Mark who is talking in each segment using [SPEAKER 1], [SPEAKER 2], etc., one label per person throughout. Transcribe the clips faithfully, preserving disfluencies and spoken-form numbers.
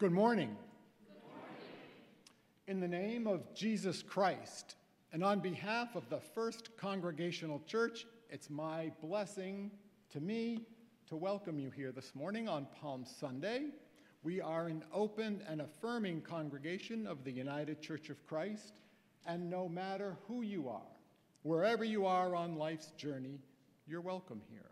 [SPEAKER 1] Good morning. Good morning. In the name of Jesus Christ, and on behalf of the First Congregational Church, it's my blessing to me to welcome you here this morning on Palm Sunday. We are an open and affirming congregation of the United Church of Christ, and no matter who you are, wherever you are on life's journey, you're welcome here.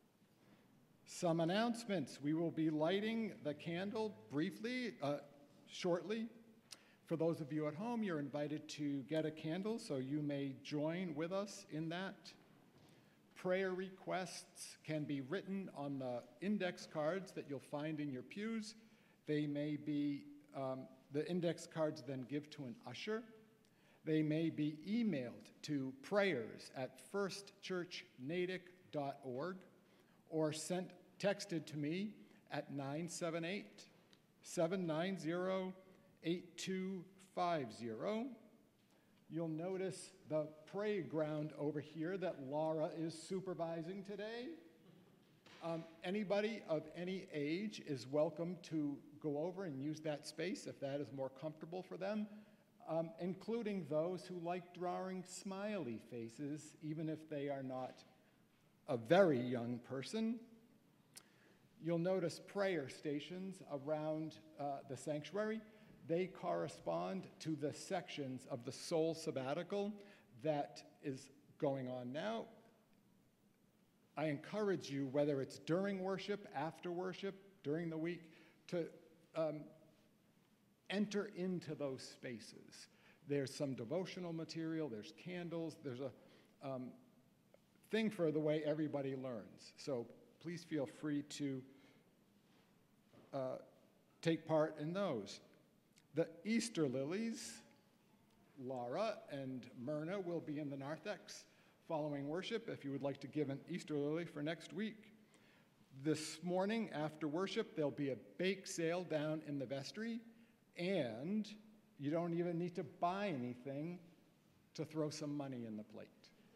[SPEAKER 1] Some announcements. We will be lighting the candle briefly, uh, shortly. For those of you at home, you're invited to get a candle so you may join with us in that. Prayer requests can be written on the index cards that you'll find in your pews. They may be, um, the index cards then give to an usher. They may be emailed to prayers at first church natick dot org or sent, texted to me at nine seven eight, seven nine zero, eight two five zero. You'll notice the playground over here that Laura is supervising today. Um, anybody of any age is welcome to go over and use that space if that is more comfortable for them, um, including those who like drawing smiley faces, even if they are not a very young person. You'll notice prayer stations around uh, the sanctuary. They correspond to the sections of the Soul Sabbatical that is going on now. I encourage you, whether it's during worship, after worship, during the week, to um, enter into those spaces. There's some devotional material, there's candles, there's a um, thing for the way everybody learns. So please feel free to uh, take part in those. The Easter lilies, Laura and Myrna will be in the narthex following worship if you would like to give an Easter lily for next week. This morning after worship, there'll be a bake sale down in the vestry, and you don't even need to buy anything to throw some money in the plate.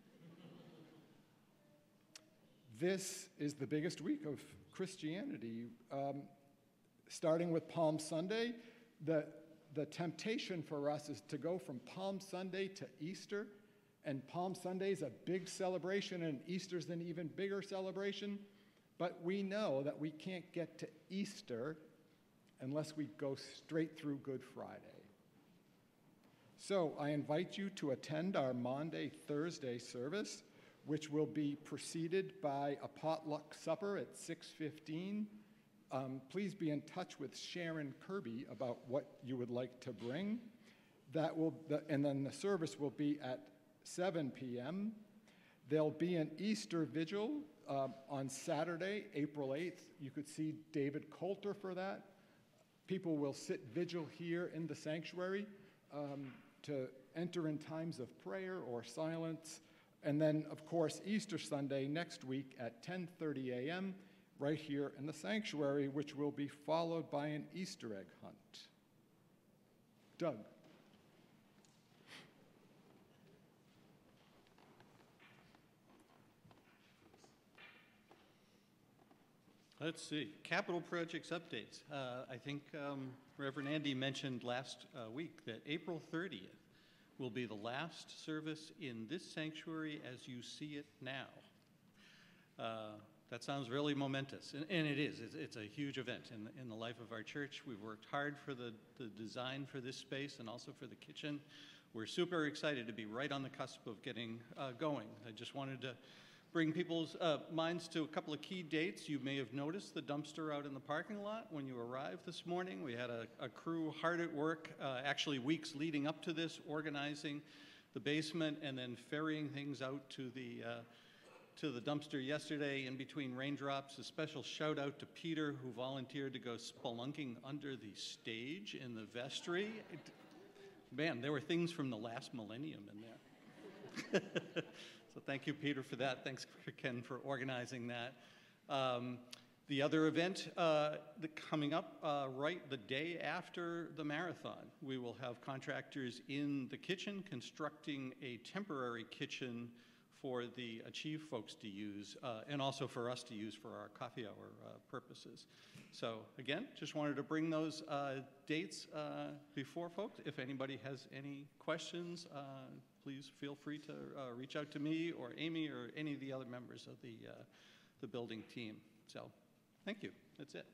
[SPEAKER 1] This is the biggest week of Christianity. Um, starting with Palm Sunday, the, the temptation for us is to go from Palm Sunday to Easter, and Palm Sunday is a big celebration, and Easter's an even bigger celebration, but we know that we can't get to Easter unless we go straight through Good Friday. So I invite you to attend our Maundy Thursday service, which will be preceded by a potluck supper at six fifteen. Um, please be in touch with Sharon Kirby about what you would like to bring. That will, the, and then the service will be at seven p.m. There'll be an Easter vigil um, on Saturday, April eighth. You could see David Coulter for that. People will sit vigil here in the sanctuary um, to enter in times of prayer or silence. And then, of course, Easter Sunday next week at ten thirty a.m. right here in the sanctuary, which will be followed by an Easter egg hunt. Doug.
[SPEAKER 2] Let's see, capital projects updates. Uh, I think um, Reverend Andy mentioned last uh, week that April thirtieth will be the last service in this sanctuary as you see it now. Uh, that sounds really momentous, and, and it is. It's, it's a huge event in the, in the life of our church. We've worked hard for the, the design for this space and also for the kitchen. We're super excited to be right on the cusp of getting uh, going. I just wanted to bring people's uh, minds to a couple of key dates. You may have noticed the dumpster out in the parking lot when you arrived this morning. We had a, a crew hard at work, uh, actually weeks leading up to this, organizing the basement and then ferrying things out to the, uh, to the dumpster yesterday in between raindrops. A special shout out to Peter, who volunteered to go spelunking under the stage in the vestry. It, man, there were things from the last millennium in there. So thank you, Peter, for that. Thanks, Ken, for organizing that. Um, the other event uh, the, coming up uh, right the day after the marathon, we will have contractors in the kitchen constructing a temporary kitchen for the Achieve folks to use, uh, and also for us to use for our coffee hour uh, purposes. So again, just wanted to bring those uh, dates uh, before folks. If anybody has any questions, uh, please feel free to uh, reach out to me or Amy or any of the other members of the, uh, the building team. So thank you. That's it.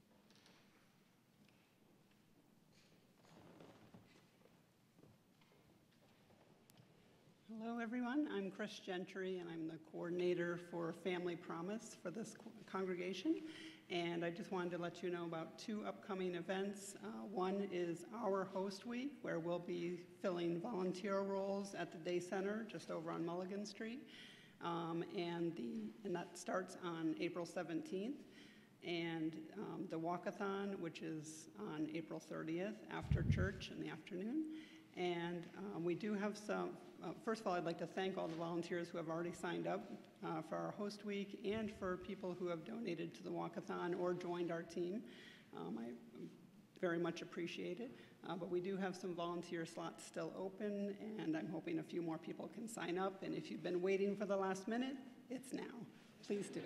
[SPEAKER 3] Hello, everyone. I'm Chris Gentry, and I'm the coordinator for Family Promise for this congregation. And I just wanted to let you know about two upcoming events. Uh, one is our Host Week, where we'll be filling volunteer roles at the Day Center just over on Mulligan Street. Um, and, the, and that starts on April seventeenth. And um, the walkathon, which is on April thirtieth after church in the afternoon. And um, we do have some, uh, first of all, I'd like to thank all the volunteers who have already signed up uh, for our Host Week and for people who have donated to the walkathon or joined our team. Um, I very much appreciate it. Uh, but we do have some volunteer slots still open, and I'm hoping a few more people can sign up. And if you've been waiting for the last minute, it's now. Please do.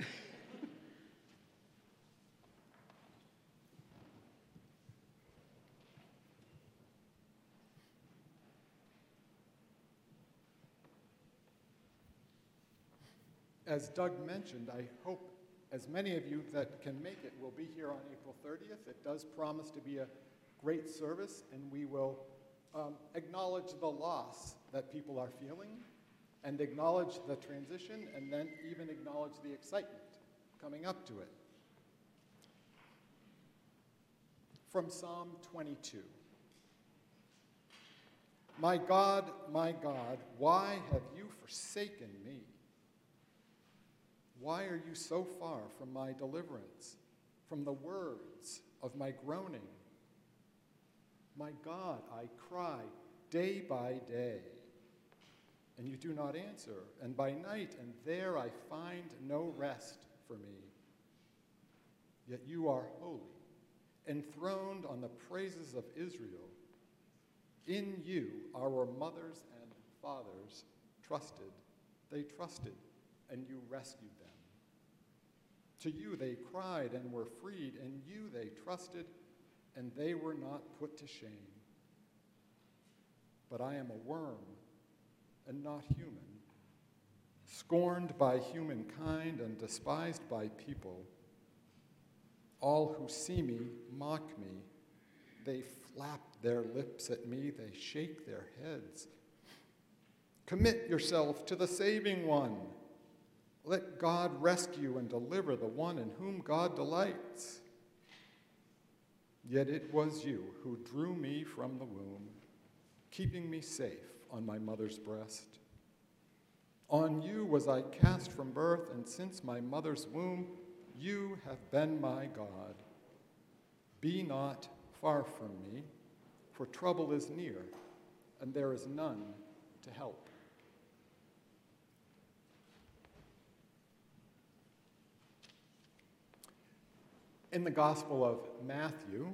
[SPEAKER 1] As Doug mentioned, I hope as many of you that can make it will be here on April thirtieth. It does promise to be a great service, and we will um, acknowledge the loss that people are feeling, and acknowledge the transition, and then even acknowledge the excitement coming up to it. From Psalm twenty-two. My God, my God, why have you forsaken me? Why are you so far from my deliverance, from the words of my groaning? My God, I cry day by day, and you do not answer, and by night, and there I find no rest for me. Yet you are holy, enthroned on the praises of Israel. In you our mothers and fathers trusted. They trusted, and you rescued them. To you they cried and were freed, and you they trusted, and they were not put to shame. But I am a worm and not human, scorned by humankind and despised by people. All who see me mock me. They flap their lips at me. They shake their heads. Commit yourself to the saving one. Let God rescue and deliver the one in whom God delights. Yet it was you who drew me from the womb, keeping me safe on my mother's breast. On you was I cast from birth, and since my mother's womb, you have been my God. Be not far from me, for trouble is near, and there is none to help. In the Gospel of Matthew,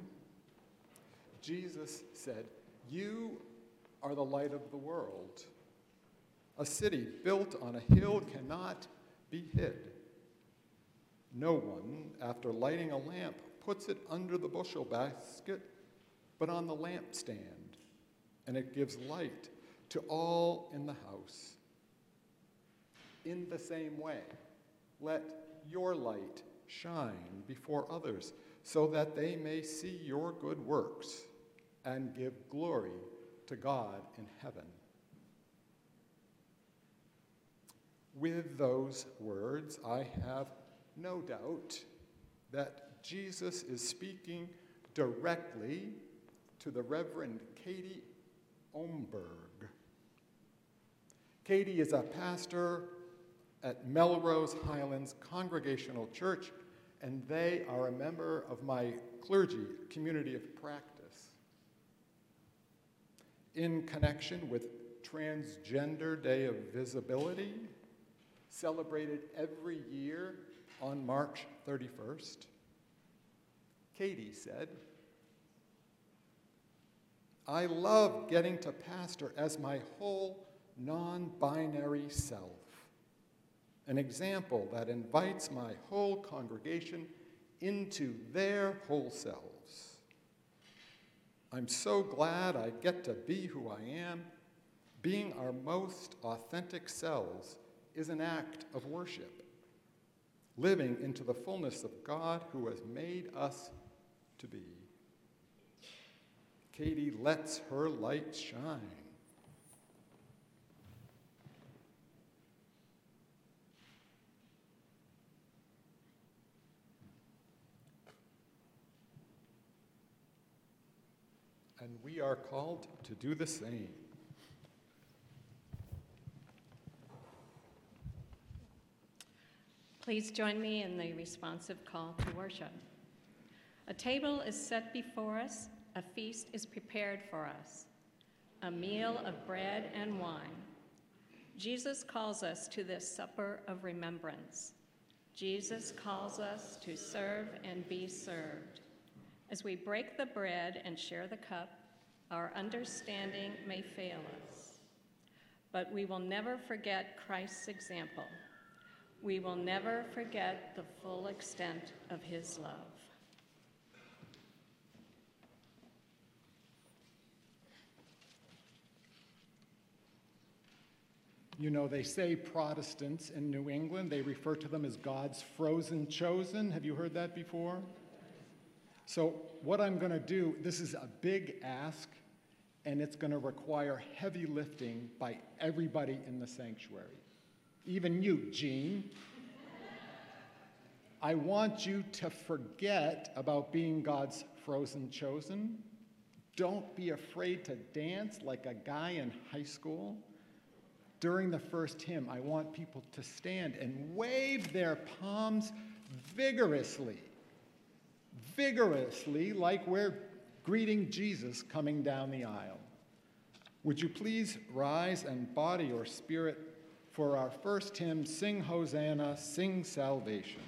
[SPEAKER 1] Jesus said, "You are the light of the world. A city built on a hill cannot be hid. No one, after lighting a lamp, puts it under the bushel basket, but on the lampstand, and it gives light to all in the house. In the same way, let your light shine before others, so that they may see your good works and give glory to God in heaven." With those words, I have no doubt that Jesus is speaking directly to the Reverend Katie Omberg. Katie is a pastor at Melrose Highlands Congregational Church, and they are a member of my clergy community of practice. In connection with Transgender Day of Visibility, celebrated every year on March thirty-first, Katie said, "I love getting to pastor as my whole non-binary self. an example that invites my whole congregation into their whole selves. I'm so glad I get to be who I am. Being our most authentic selves is an act of worship, living into the fullness of God who has made us to be. Katie lets her light shine. And we are called to do the same.
[SPEAKER 4] Please join me in the responsive call to worship. A table is set before us, a feast is prepared for us, a meal of bread and wine. Jesus calls us to this supper of remembrance. Jesus calls us to serve and be served. As we break the bread and share the cup, our understanding may fail us, but we will never forget Christ's example. We will never forget the full extent of his love.
[SPEAKER 1] You know, they say Protestants in New England, they refer to them as God's frozen chosen. Have you heard that before? So what I'm going to do, this is a big ask, and it's going to require heavy lifting by everybody in the sanctuary. Even you, Gene. I want you to forget about being God's frozen chosen. Don't be afraid to dance like a guy in high school. During the first hymn, I want people to stand and wave their palms vigorously, vigorously, like we're greeting Jesus coming down the aisle. Would you please rise and body or spirit for our first hymn, Sing Hosanna, Sing Salvation.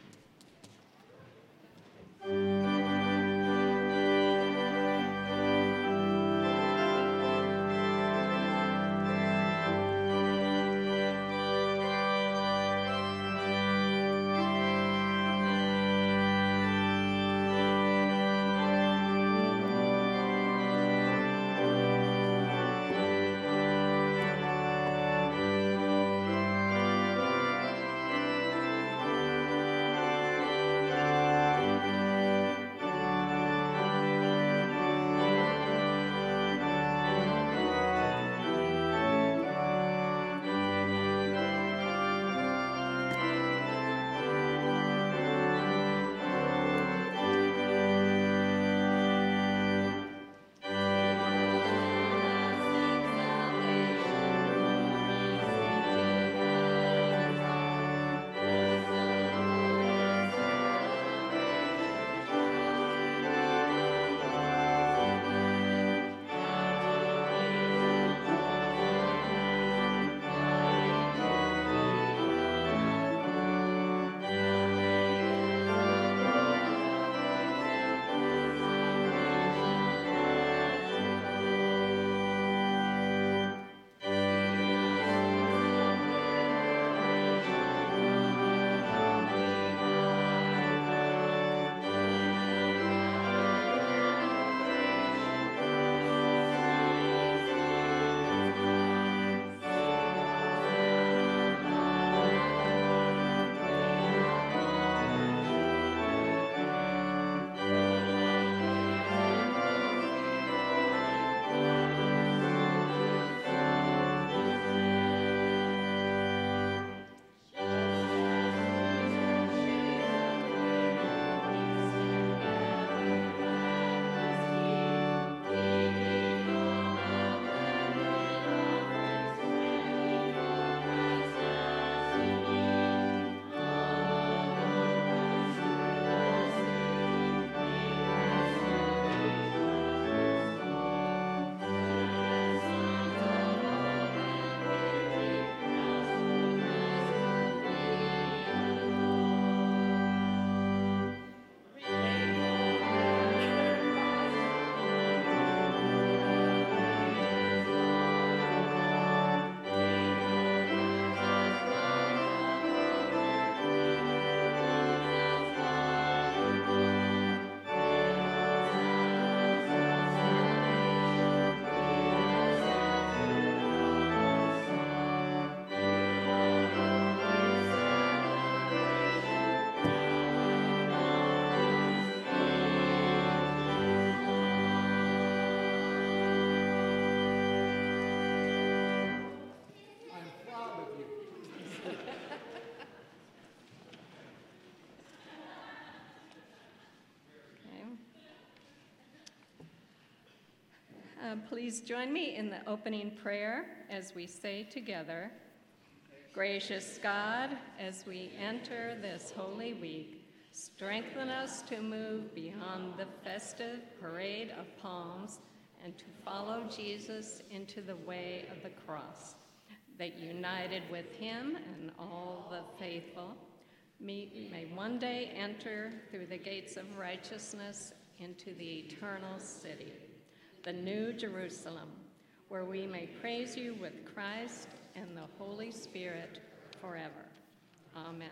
[SPEAKER 4] Uh, please join me in the opening prayer as we say together, Gracious God, as we enter this holy week, strengthen us to move beyond the festive parade of palms and to follow Jesus into the way of the cross, that united with him and all the faithful, may, may one day enter through the gates of righteousness into the eternal city, the New Jerusalem, where we may praise you with Christ and the Holy Spirit forever. Amen.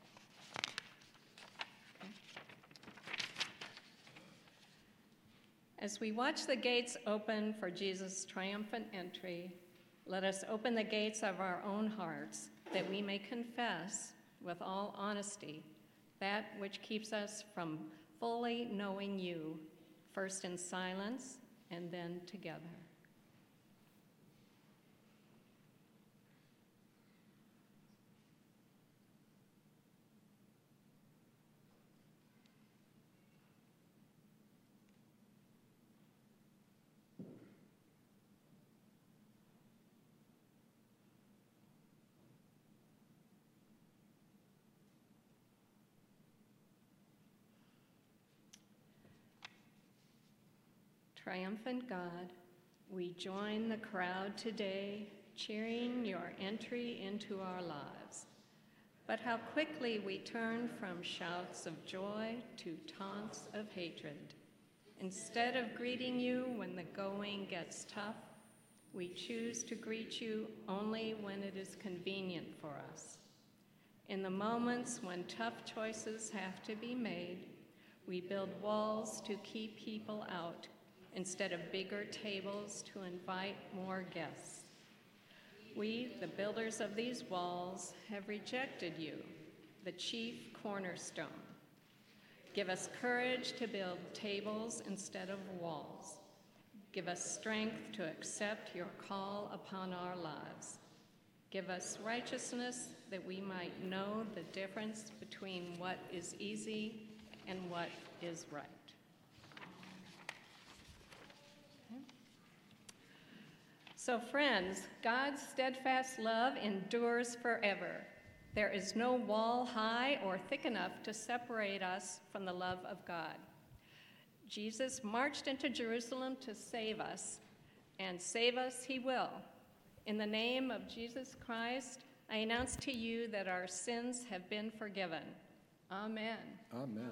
[SPEAKER 4] As we watch the gates open for Jesus' triumphant entry, let us open the gates of our own hearts that we may confess with all honesty that which keeps us from fully knowing you, first in silence and then together. Triumphant God, we join the crowd today, cheering your entry into our lives. But how quickly we turn from shouts of joy to taunts of hatred. Instead of greeting you when the going gets tough, we choose to greet you only when it is convenient for us. In the moments when tough choices have to be made, we build walls to keep people out instead of bigger tables to invite more guests. We, the builders of these walls, have rejected you, the chief cornerstone. Give us courage to build tables instead of walls. Give us strength to accept your call upon our lives. Give us righteousness that we might know the difference between what is easy and what is right. So friends, God's steadfast love endures forever. There is no wall high or thick enough to separate us from the love of God. Jesus marched into Jerusalem to save us, and save us he will. In the name of Jesus Christ, I announce to you that our sins have been forgiven. Amen.
[SPEAKER 1] Amen.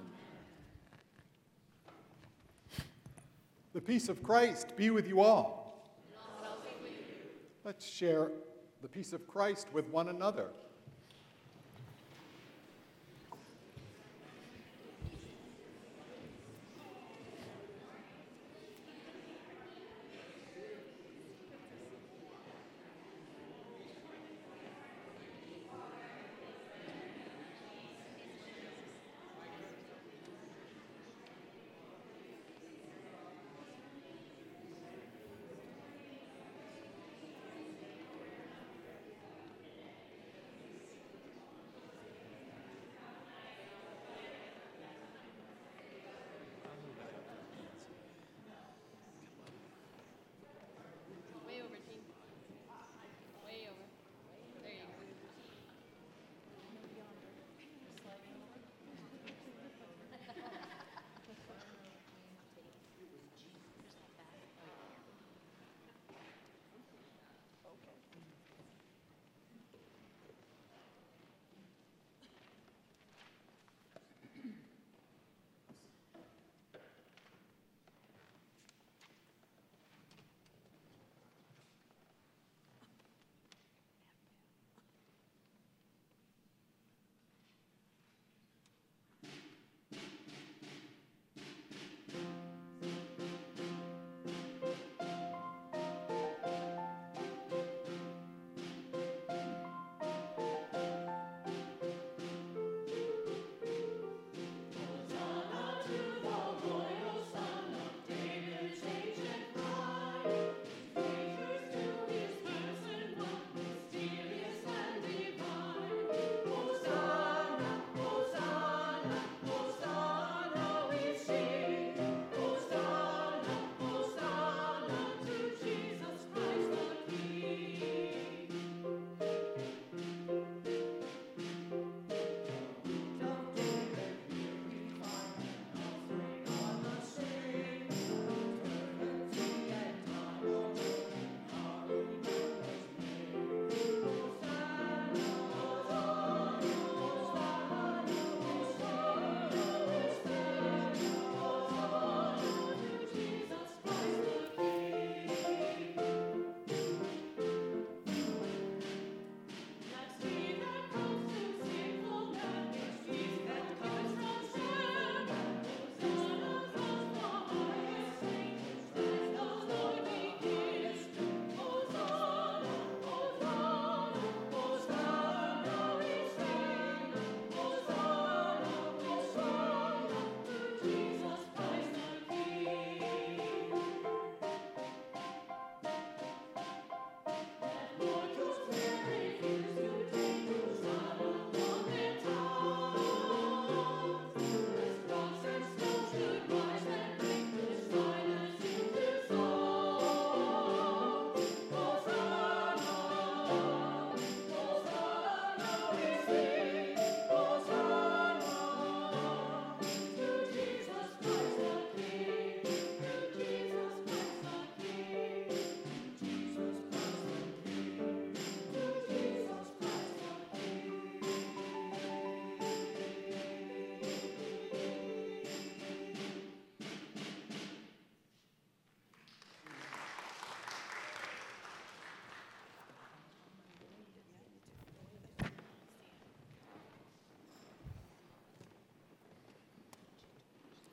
[SPEAKER 1] The peace of Christ be with you all. Let's share the peace of Christ with one another.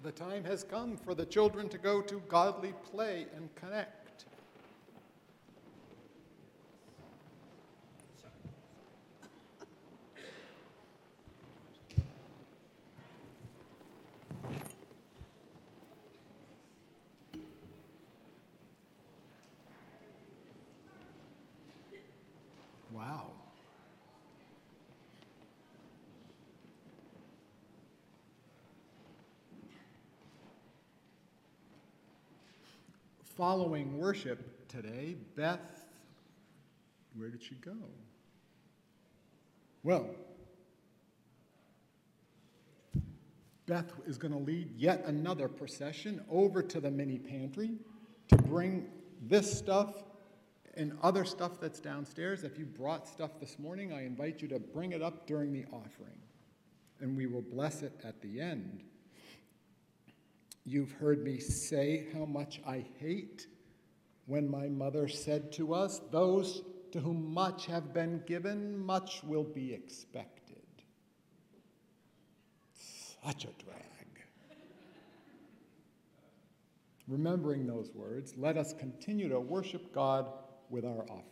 [SPEAKER 1] The time has come for the children to go to godly play and connect. Wow. Following worship today, Beth, where did she go? Well, Beth is going to lead yet another procession over to the mini pantry to bring this stuff and other stuff that's downstairs. If you brought stuff this morning, I invite you to bring it up during the offering, and we will bless it at the end. You've heard me say how much I hate when my mother said to us, "Those to whom much have been given, much will be expected." Such a drag. Remembering those words, let us continue to worship God with our offerings.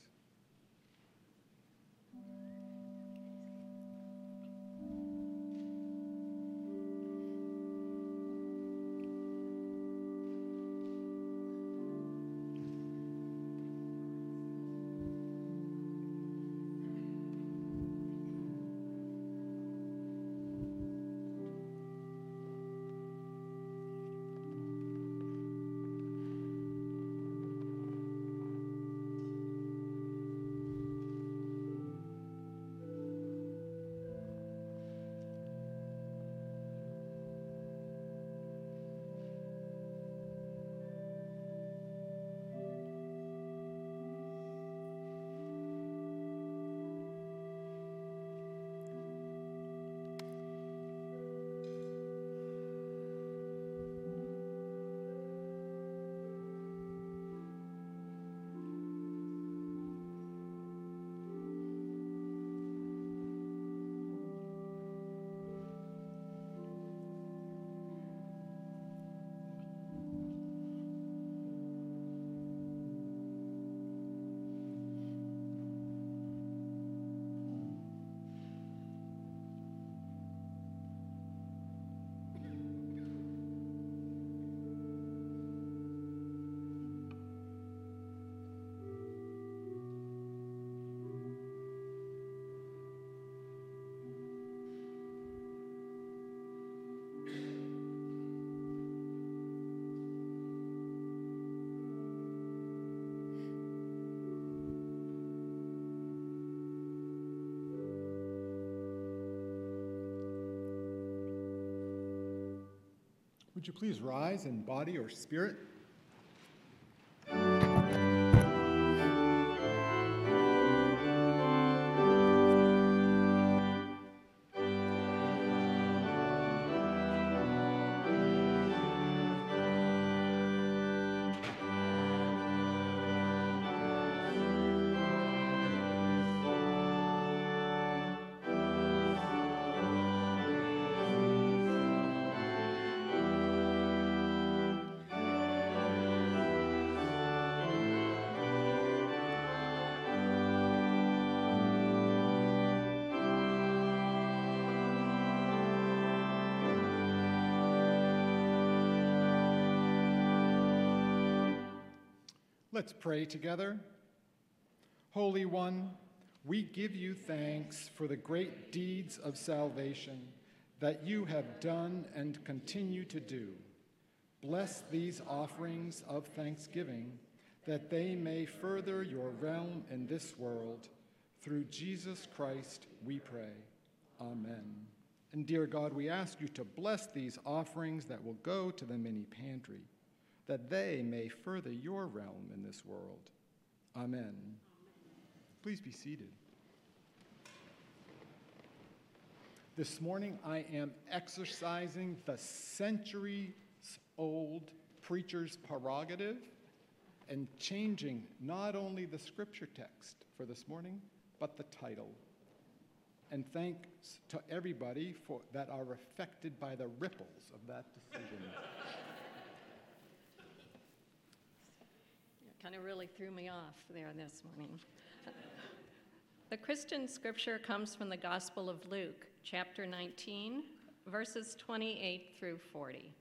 [SPEAKER 1] Would you please rise in body or spirit? Let's pray together. Holy One, we give you thanks for the great deeds of salvation that you have done and continue to do. Bless these offerings of thanksgiving, that they may further your realm in this world. Through Jesus Christ, we pray. Amen. And dear God, we ask you to bless these offerings that will go to the mini pantry, that they may further your realm in this world. Amen. Amen. Please be seated. This morning I am exercising the centuries-old preacher's prerogative and changing not only the scripture text for this morning, but the title. and thanks to everybody for, that are affected by the ripples of that decision.
[SPEAKER 4] Kind of really threw me off there this morning. The Christian scripture comes from the Gospel of Luke, chapter nineteen, verses twenty-eight through forty.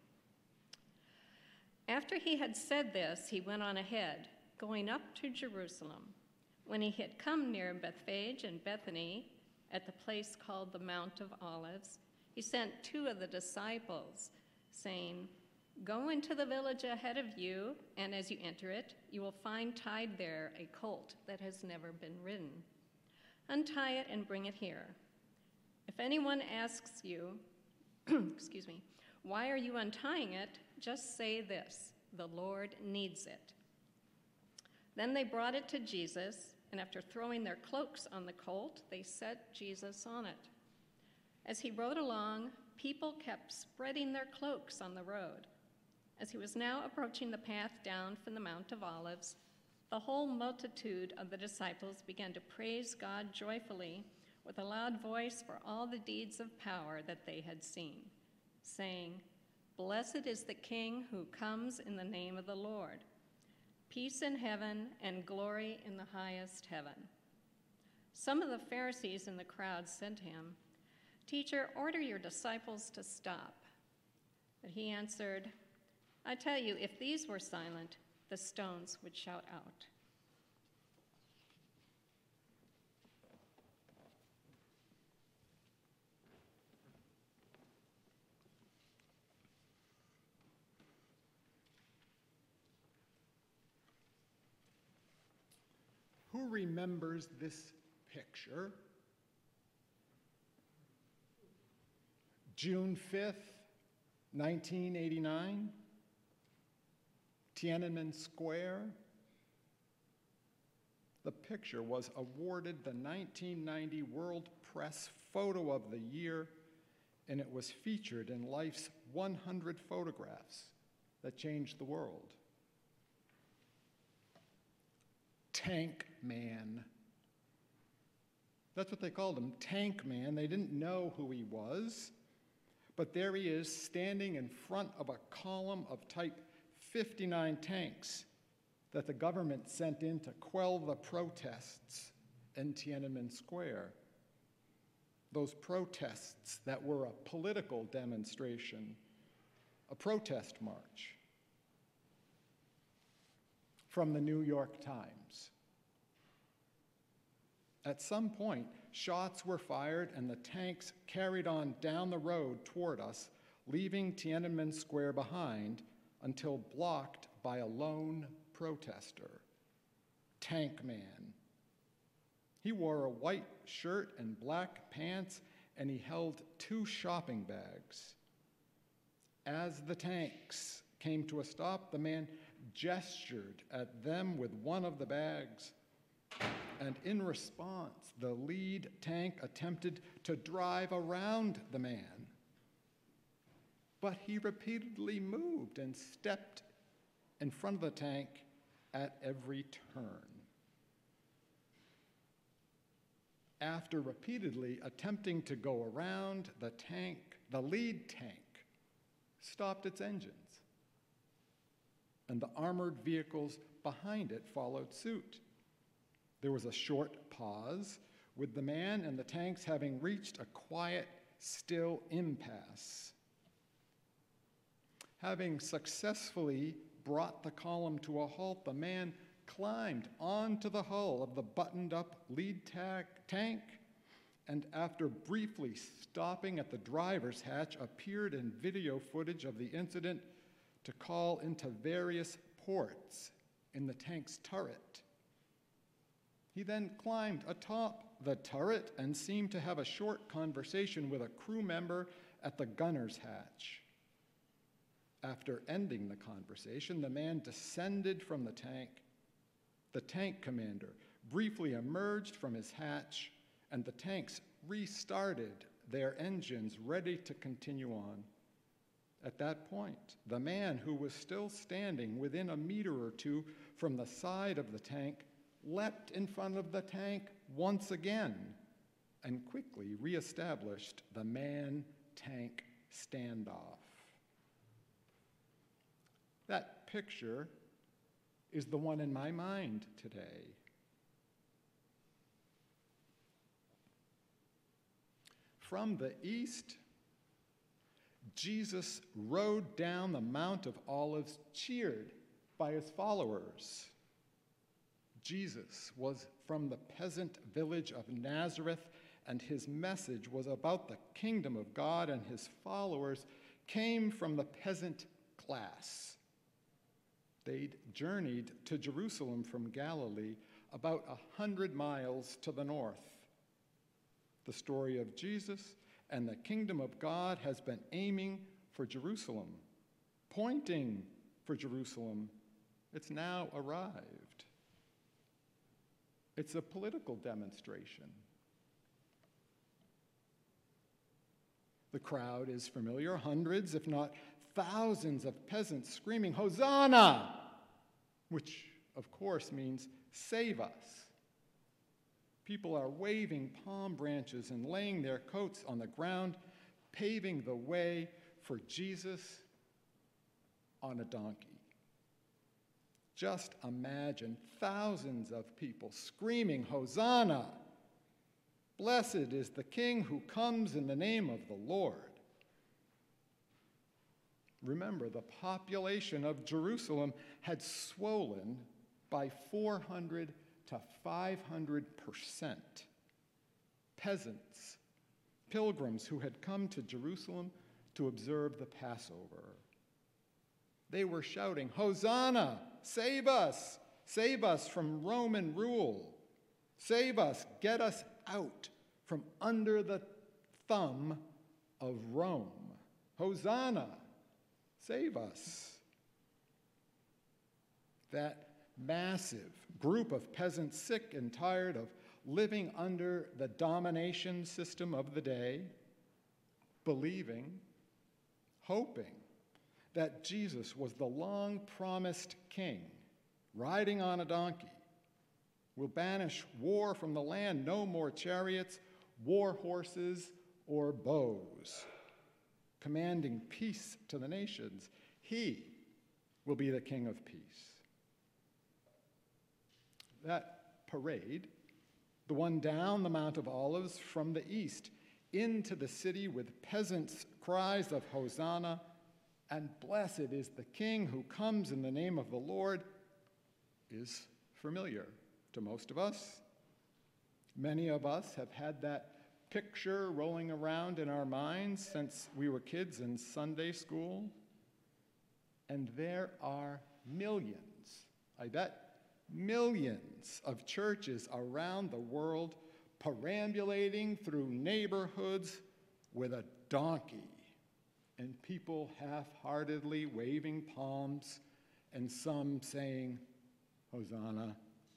[SPEAKER 4] After he had said this, he went on ahead, going up to Jerusalem. When he had come near Bethphage and Bethany, at the place called the Mount of Olives, he sent two of the disciples, saying, "Go into the village ahead of you, and as you enter it, you will find tied there a colt that has never been ridden. Untie it and bring it here. If anyone asks you, excuse me, why are you untying it? Just say this, the Lord needs it." Then they brought it to Jesus, and after throwing their cloaks on the colt, they set Jesus on it. As he rode along, people kept spreading their cloaks on the road. As he was now approaching the path down from the Mount of Olives, the whole multitude of the disciples began to praise God joyfully with a loud voice for all the deeds of power that they had seen, saying, "Blessed is the King who comes in the name of the Lord. Peace in heaven and glory in the highest heaven." Some of the Pharisees in the crowd said to him, "Teacher, order your disciples to stop." But he answered, "I tell you, if these were silent, the stones would shout out."
[SPEAKER 1] Who remembers this picture? June fifth, nineteen eighty-nine, Tiananmen Square. The picture was awarded the nineteen ninety World Press Photo of the Year, and it was featured in Life's one hundred Photographs That Changed the World. Tank Man. That's what they called him, Tank Man. They didn't know who he was, but there he is standing in front of a column of Type fifty-nine tanks that the government sent in to quell the protests in Tiananmen Square. Those protests that were a political demonstration, a protest march. From the New York Times. At some point, shots were fired and the tanks carried on down the road toward us, leaving Tiananmen Square behind until blocked by a lone protester, Tank Man. He wore a white shirt and black pants, and he held two shopping bags. As the tanks came to a stop, the man gestured at them with one of the bags, and in response, the lead tank attempted to drive around the man. But he repeatedly moved and stepped in front of the tank at every turn. After repeatedly attempting to go around the tank, the lead tank stopped its engines, and the armored vehicles behind it followed suit. There was a short pause, with the man and the tanks having reached a quiet, still impasse. Having successfully brought the column to a halt, the man climbed onto the hull of the buttoned-up lead ta- tank, and after briefly stopping at the driver's hatch, appeared in video footage of the incident to call into various ports in the tank's turret. He then climbed atop the turret and seemed to have a short conversation with a crew member at the gunner's hatch. After ending the conversation, the man descended from the tank. The tank commander briefly emerged from his hatch, and the tanks restarted their engines, ready to continue on. At that point, the man, who was still standing within a meter or two from the side of the tank, leapt in front of the tank once again and quickly reestablished the man-tank standoff. That picture is the one in my mind today. From the east, Jesus rode down the Mount of Olives, cheered by his followers. Jesus was from the peasant village of Nazareth, and his message was about the kingdom of God, and his followers came from the peasant class. They'd journeyed to Jerusalem from Galilee, about a hundred miles to the north. The story of Jesus and the kingdom of God has been aiming for Jerusalem, pointing for Jerusalem. It's now arrived. It's a political demonstration. The crowd is familiar, hundreds, if not thousands of peasants screaming, "Hosanna!" which, of course, means save us. People are waving palm branches and laying their coats on the ground, paving the way for Jesus on a donkey. Just imagine thousands of people screaming, "Hosanna! Blessed is the King who comes in the name of the Lord." Remember, the population of Jerusalem had swollen by four hundred to five hundred percent. Peasants, pilgrims who had come to Jerusalem to observe the Passover. They were shouting, "Hosanna! Save us! Save us from Roman rule! Save us! Get us out from under the thumb of Rome! Hosanna! Save us!" That massive group of peasants, sick and tired of living under the domination system of the day, believing, hoping that Jesus was the long-promised king, riding on a donkey, will banish war from the land, no more chariots, war horses, or bows, commanding peace to the nations. He will be the King of Peace. That parade, the one down the Mount of Olives from the east into the city with peasants' cries of Hosanna and "Blessed is the King who comes in the name of the Lord," is familiar to most of us. Many of us have had that picture rolling around in our minds since we were kids in Sunday school. And there are millions, I bet, millions of churches around the world perambulating through neighborhoods with a donkey, and people half-heartedly waving palms, and some saying, "Hosanna."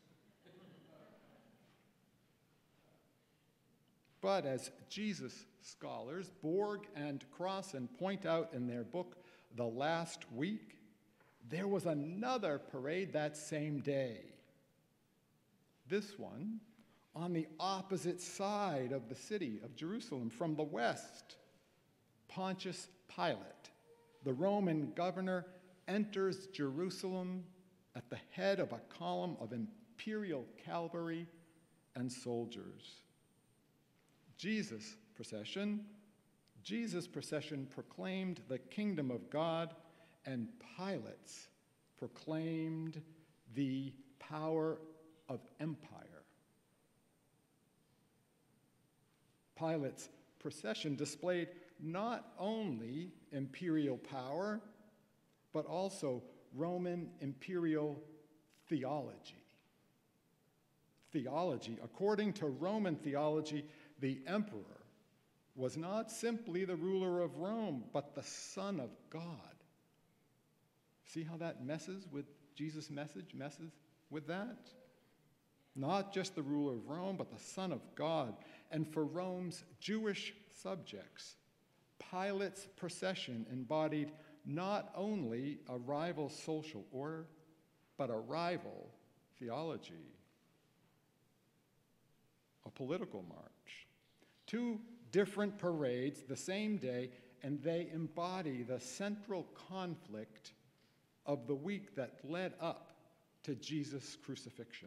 [SPEAKER 1] But as Jesus scholars Borg and Crossan point out in their book, The Last Week, there was another parade that same day. This one on the opposite side of the city of Jerusalem, from the west. Pontius Pilate, the Roman governor, enters Jerusalem at the head of a column of imperial cavalry and soldiers. Jesus' procession, Jesus' procession proclaimed the kingdom of God, and Pilate's proclaimed the power of empire. Pilate's procession displayed not only imperial power, but also Roman imperial theology. Theology, according to Roman theology, the emperor was not simply the ruler of Rome, but the Son of God. See how that messes with Jesus' message, messes with that? Not just the ruler of Rome, but the Son of God. And for Rome's Jewish subjects, Pilate's procession embodied not only a rival social order, but a rival theology, a political march. Two different parades the same day, and they embody the central conflict of the week that led up to Jesus' crucifixion.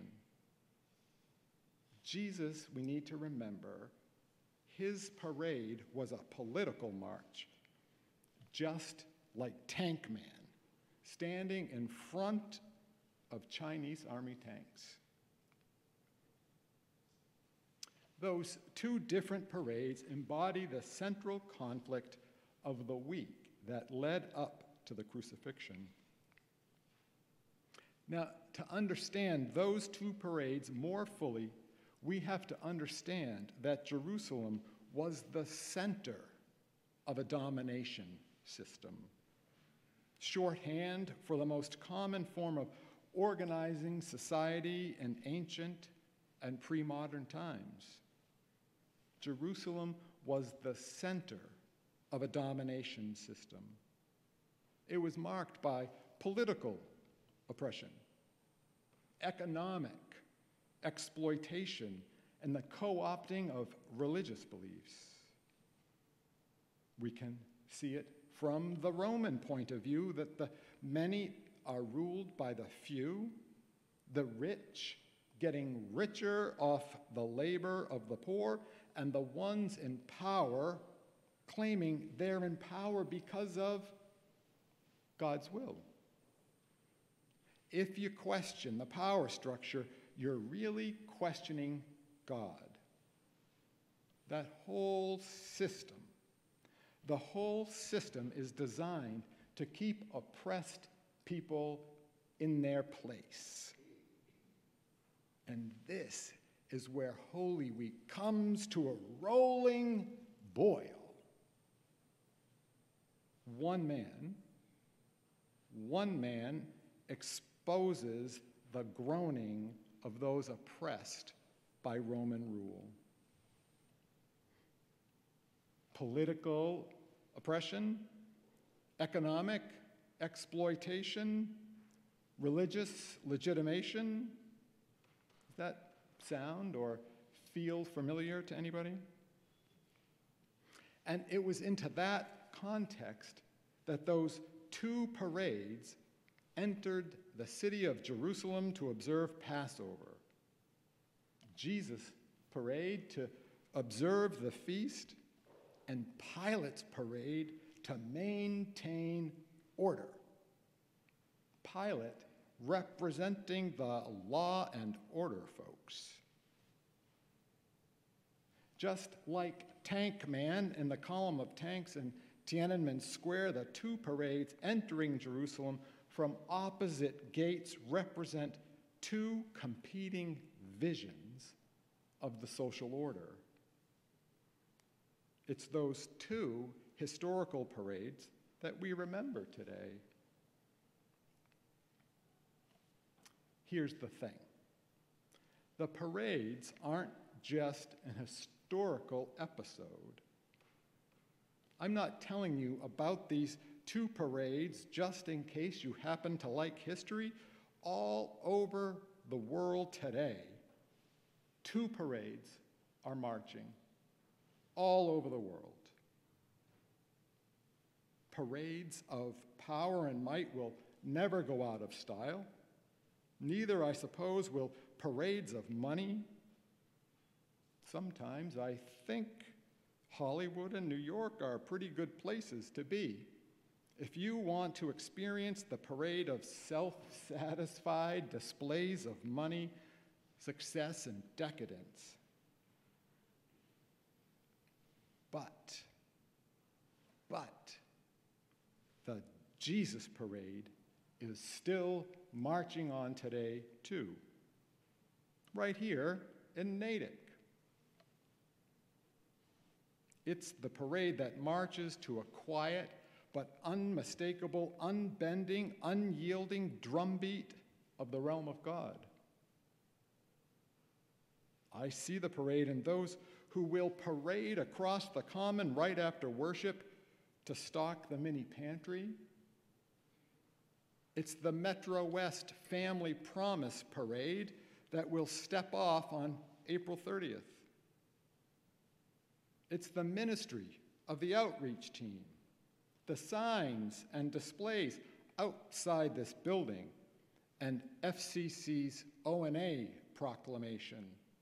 [SPEAKER 1] Jesus, we need to remember, his parade was a political march, just like Tank Man, standing in front of Chinese army tanks. Those two different parades embody the central conflict of the week that led up to the crucifixion. Now, to understand those two parades more fully, we have to understand that Jerusalem was the center of a domination system, shorthand for the most common form of organizing society in ancient and pre-modern times. Jerusalem was the center of a domination system. It was marked by political oppression, economic exploitation, and the co-opting of religious beliefs. We can see it from the Roman point of view, that the many are ruled by the few, the rich getting richer off the labor of the poor, and the ones in power claiming they're in power because of God's will. If you question the power structure, you're really questioning God. That whole system, the whole system is designed to keep oppressed people in their place. And this is where Holy Week comes to a rolling boil. One man, one man exposes the groaning of those oppressed by Roman rule. Political oppression, economic exploitation, religious legitimation. Does that sound or feel familiar to anybody? And it was into that context that those two parades entered the city of Jerusalem to observe Passover. Jesus' parade to observe the feast, and Pilate's parade to maintain order. Pilate representing the law and order folks. Just like Tank Man in the column of tanks in Tiananmen Square, the two parades entering Jerusalem from opposite gates represent two competing visions of the social order. It's those two historical parades that we remember today. Here's the thing. The parades aren't just an historical episode. I'm not telling you about these two parades just in case you happen to like history. All over the world today, two parades are marching. All over the world. Parades of power and might will never go out of style. Neither, I suppose, will parades of money. Sometimes I think Hollywood and New York are pretty good places to be if you want to experience the parade of self-satisfied displays of money, success, and decadence. But, but, the Jesus parade is still marching on today, too. Right here in Natick. It's the parade that marches to a quiet but unmistakable, unbending, unyielding drumbeat of the realm of God. I see the parade in those who will parade across the common right after worship to stock the mini pantry. It's the Metro West Family Promise Parade that will step off on April thirtieth. It's the ministry of the outreach team, the signs and displays outside this building, and F C C's O N A proclamation.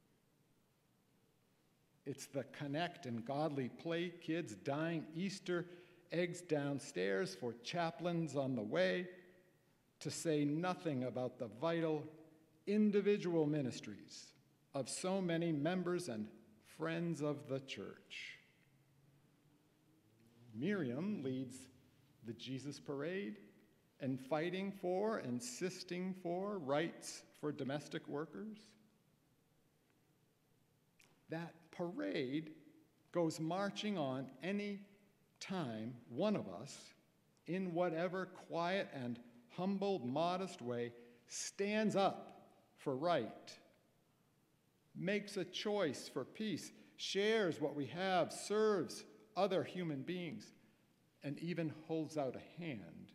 [SPEAKER 1] It's the Connect and Godly Play kids dying Easter eggs downstairs for chaplains on the way, to say nothing about the vital individual ministries of so many members and friends of the church. Miriam leads the Jesus Parade and fighting for, insisting for rights for domestic workers. That parade goes marching on any time one of us, in whatever quiet and humble, modest way, stands up for right, makes a choice for peace, shares what we have, serves other human beings, and even holds out a hand.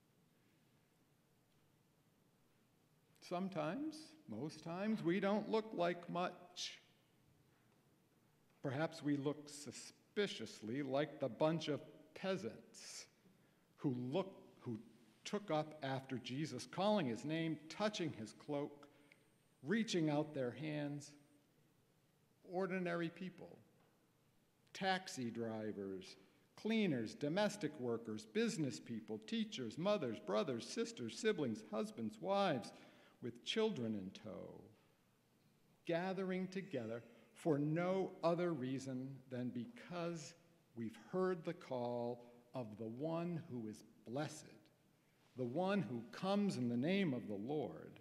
[SPEAKER 1] Sometimes, most times, we don't look like much. Perhaps we look suspiciously like the bunch of peasants who look, who took up after Jesus, calling his name, touching his cloak, reaching out their hands. Ordinary people, taxi drivers, cleaners, domestic workers, business people, teachers, mothers, brothers, sisters, siblings, husbands, wives, with children in tow, gathering together for no other reason than because we've heard the call of the one who is blessed, the one who comes in the name of the Lord.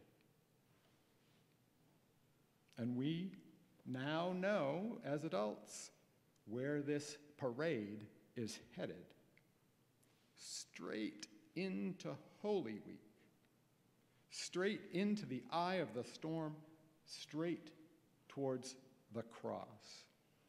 [SPEAKER 1] And we now know, as adults, where this parade is headed. Straight into Holy Week, straight into the eye of the storm, straight towards the cross.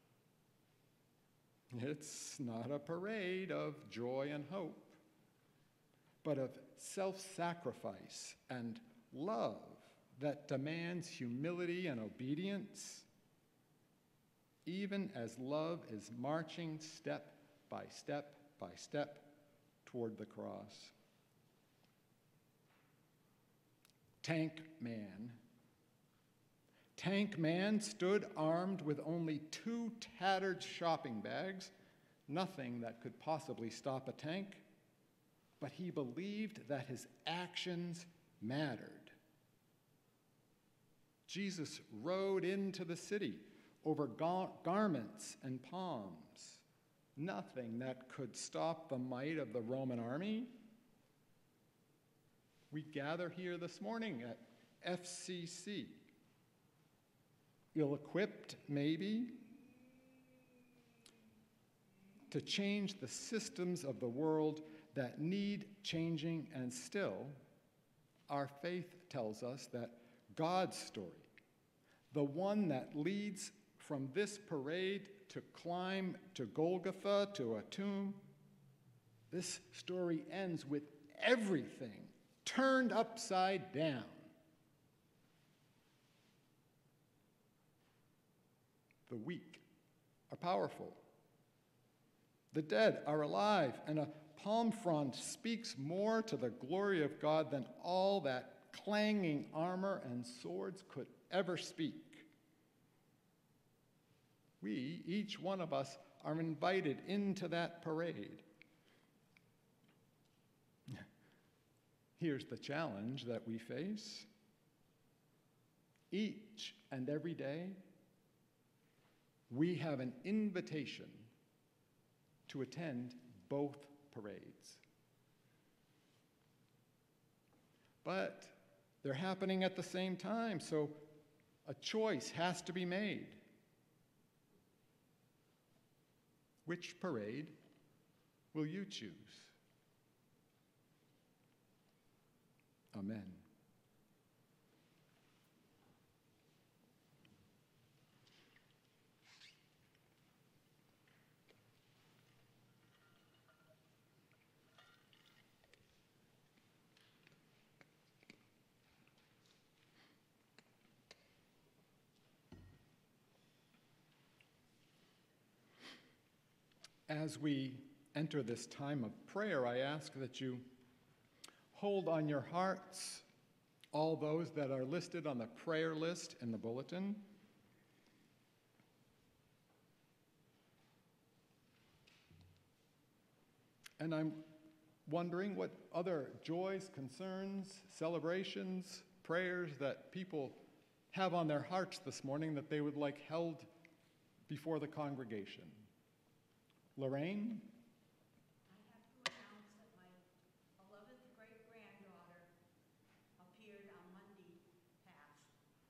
[SPEAKER 1] It's not a parade of joy and hope, but of self-sacrifice and love that demands humility and obedience, even as love is marching step by step by step toward the cross. Tank Man. Tank Man stood armed with only two tattered shopping bags, nothing that could possibly stop a tank, but he believed that his actions mattered. Jesus rode into the city over gar- garments and palms, nothing that could stop the might of the Roman army. We gather here this morning at F C C, ill-equipped maybe, to change the systems of the world that need changing, and still, our faith tells us that God's story, the one that leads from this parade to climb to Golgotha, to a tomb, this story ends with everything turned upside down. The weak are powerful. The dead are alive, and a palm frond speaks more to the glory of God than all that clanging armor and swords could ever speak. We, each one of us, are invited into that parade. Here's the challenge that we face. Each and every day, we have an invitation to attend both parades. But they're happening at the same time, so a choice has to be made. Which parade will you choose? Amen. As we enter this time of prayer, I ask that you hold on your hearts all those that are listed on the prayer list in the bulletin. And I'm wondering what other joys, concerns, celebrations, prayers that people have on their hearts this morning that they would like held before the congregation. Lorraine?
[SPEAKER 5] I have to announce that my eleventh great-granddaughter appeared on Monday past,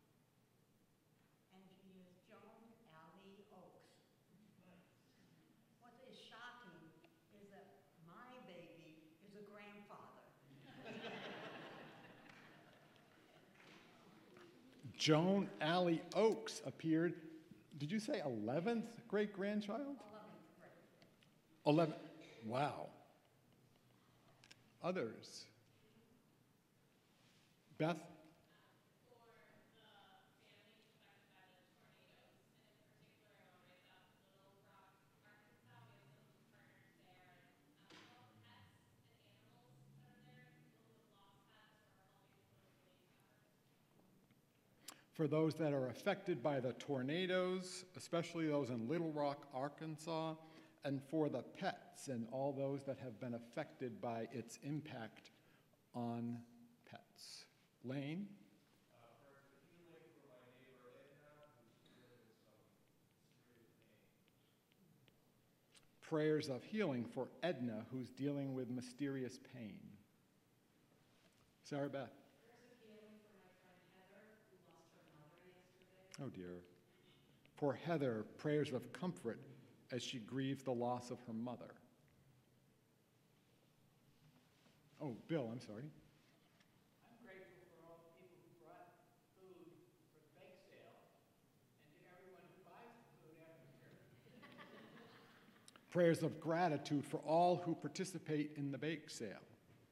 [SPEAKER 5] and she is Joan Allie Oakes. What is shocking is that my baby is a grandfather.
[SPEAKER 1] Joan Allie Oakes appeared. Did you say eleventh great-grandchild? eleven. Wow. Others? Beth? For those that are affected by the tornadoes, especially those in Little Rock, Arkansas, and for the pets and all those that have been affected by its impact on pets. Lane?
[SPEAKER 6] Uh, for the healing for my neighbor Edna, who's feeling some serious pain.
[SPEAKER 1] Prayers of healing for Edna, who's dealing with mysterious pain. Sarah Beth? Oh dear. For Heather, prayers of comfort as she grieves the loss of her mother. Oh, Bill, I'm sorry.
[SPEAKER 7] I'm grateful for all the people who brought food for the bake sale and to everyone who buys the food after church.
[SPEAKER 1] Prayers of gratitude for all who participate in the bake sale.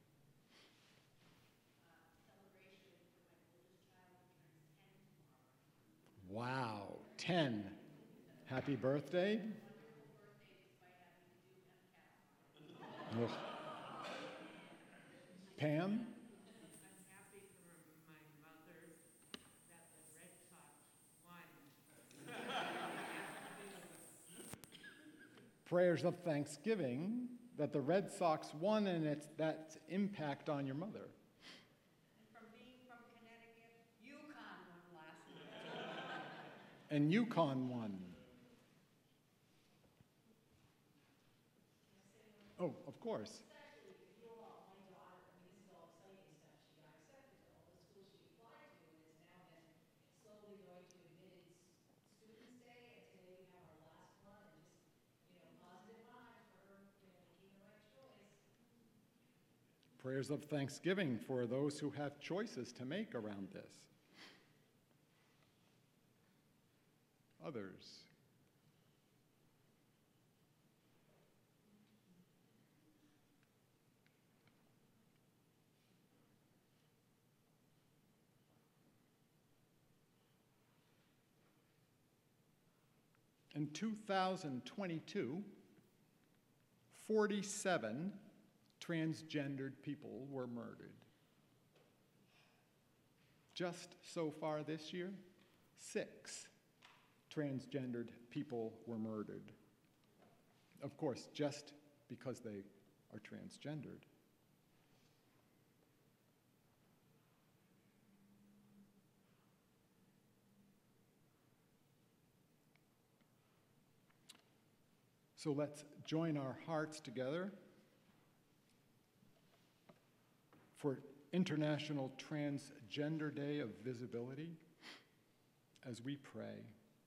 [SPEAKER 1] Wow, ten. Happy birthday. Ugh. Pam?
[SPEAKER 8] I'm happy for my mother that the Red Sox won.
[SPEAKER 1] Prayers of thanksgiving that the Red Sox won and its that impact on your mother.
[SPEAKER 5] And from being from Connecticut, UConn won last night.
[SPEAKER 1] And UConn won. Oh, of course. Prayers of thanksgiving for those who have choices to make around this. Others. In two thousand twenty-two, forty-seven transgendered people were murdered. Just so far this year, six transgendered people were murdered. Of course, just because they are transgendered. So let's join our hearts together for International Transgender Day of Visibility as we pray.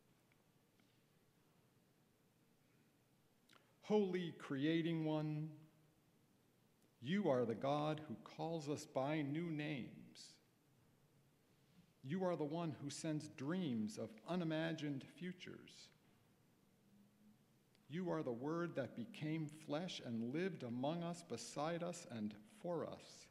[SPEAKER 1] Holy Creating One, you are the God who calls us by new names. You are the one who sends dreams of unimagined futures. You are the Word that became flesh and lived among us, beside us, and for us.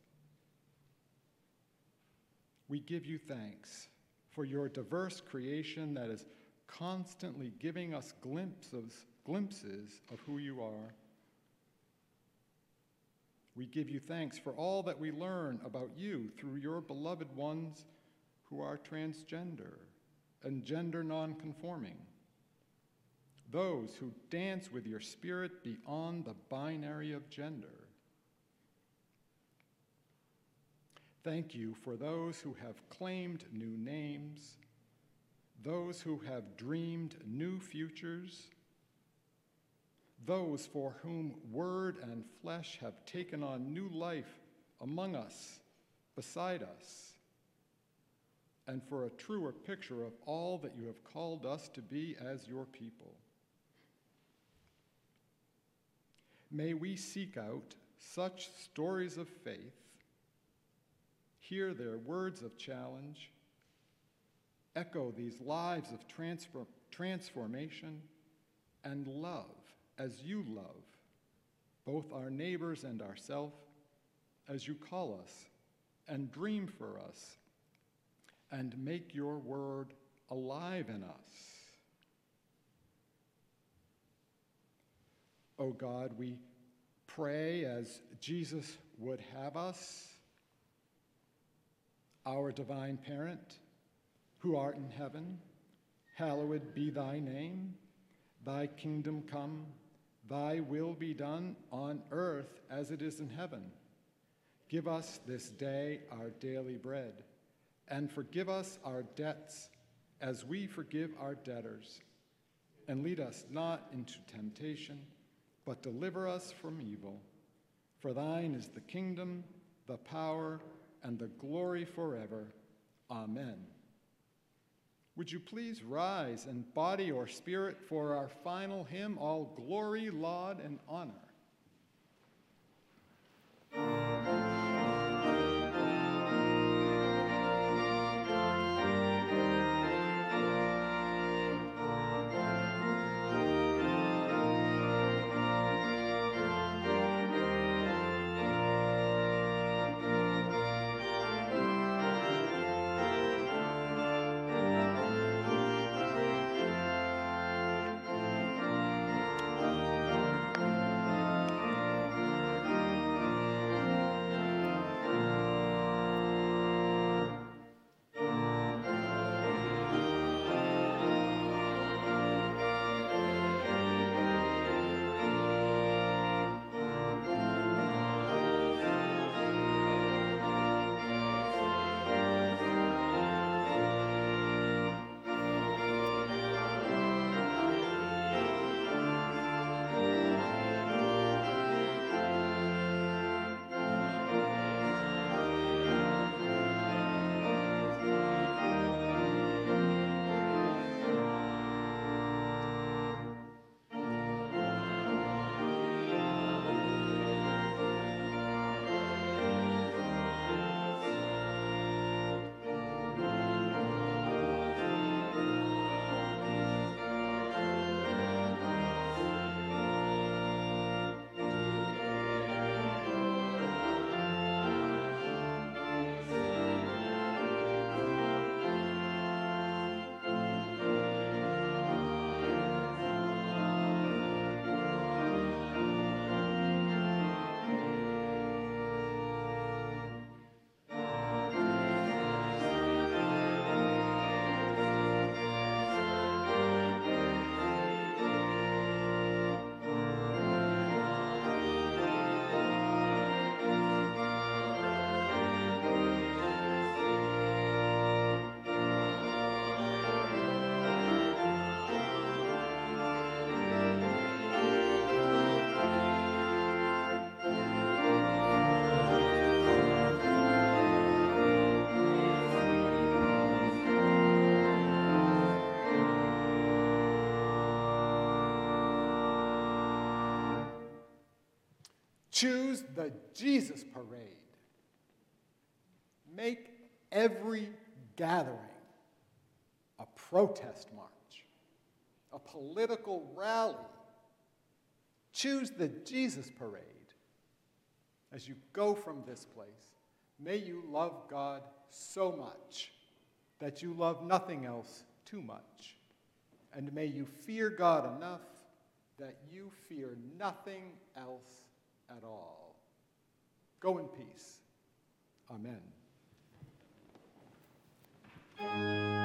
[SPEAKER 1] We give you thanks for your diverse creation that is constantly giving us glimpses, glimpses of who you are. We give you thanks for all that we learn about you through your beloved ones who are transgender and gender nonconforming, those who dance with your spirit beyond the binary of gender. Thank you for those who have claimed new names, those who have dreamed new futures, those for whom word and flesh have taken on new life among us, beside us, and for a truer picture of all that you have called us to be as your people. May we seek out such stories of faith, hear their words of challenge, echo these lives of transfer- transformation, and love as you love both our neighbors and ourselves, as you call us and dream for us and make your word alive in us. O God, we pray as Jesus would have us. Our divine parent, who art in heaven, hallowed be thy name. Thy kingdom come, thy will be done on earth as it is in heaven. Give us this day our daily bread, and forgive us our debts as we forgive our debtors. And lead us not into temptation, but deliver us from evil. For thine is the kingdom, the power, and the glory forever. Amen. Would you please rise in body or spirit for our final hymn, All Glory, Laud, and Honor. Choose the Jesus Parade. Make every gathering a protest march, a political rally. Choose the Jesus Parade. As you go from this place, may you love God so much that you love nothing else too much. And may you fear God enough that you fear nothing else at all. Go in peace. Amen.